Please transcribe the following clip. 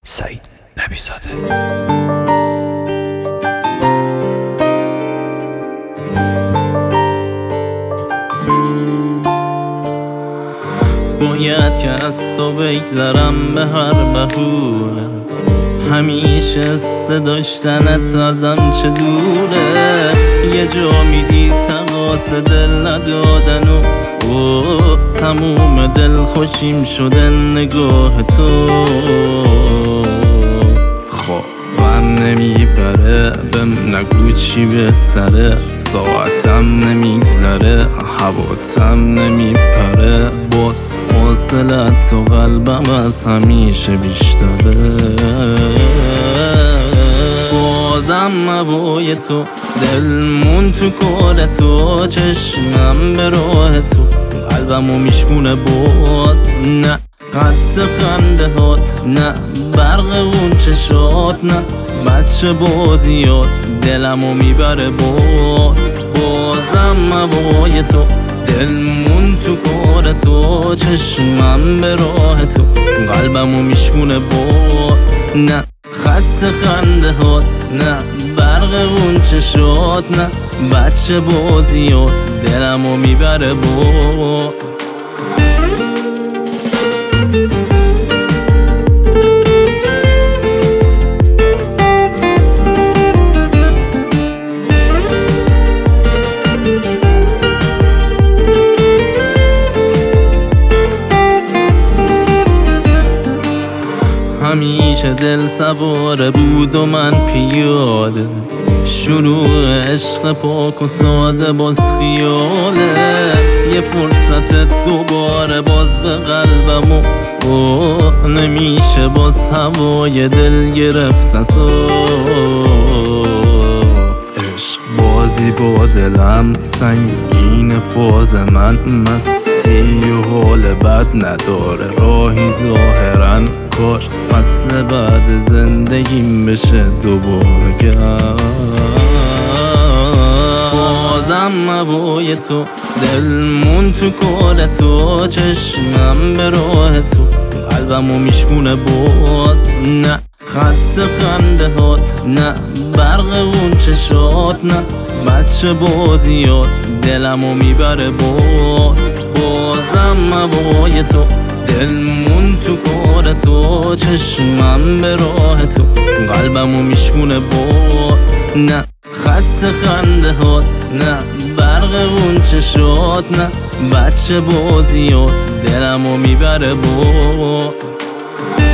سعید نبی‌زاده. باید که از تو بگذرم به هر بهونه، همیشه داشتنت ازم چه دوره. یه جا میدی تقاس دل ندادن و تموم دل خوشیم شده نگاه تو. خوابم نمیبره بهم نگو چی بهتره، ساعتم نمیگذره حواتم نمیپره، باز فاصلت و قلبم از همیشه بیشتره. بازم هوای تو دلمون تو کار تو، چشمم به راه تو قلبمو میشکونه باز. نه خط خنده هات، نه برق اون چشات، نه بچه بازیات دلمو میبره باز. بازم هوای تو دلمون تو کار تو، چشمم به راه تو قلبمو میشکونه باز. نه خط خنده هات، نه برق اون چشات، نه بچه بازیات دلمو میبره باز. همیشه دل سواره بود و من پیاده، شروع عشق پاک و ساده باز خیاله. یه فرصت دوباره باز به قلبمو نمیشه باز هوای دل گرفت عشق بازی با دلم سنگین، فاز من مستی و حال بد نداره راهی ظاهرا، کاش فصل بعد زندگیم بشه دوباره گرم. بازم هوای تو دلمون تو کار تو، چشمم به راه تو قلبمو میشکونه باز. نه خط خنده هات، نه برق اون چشات، نه بچه بازیات دلمو میبره باز. بازم هوای تو دلمون تو کار تو، چشمم به راه تو قلبمو میشکونه باز. نه خط خنده هات، نه برق اون چشات، نه بچه بازیات دلمو میبره باز.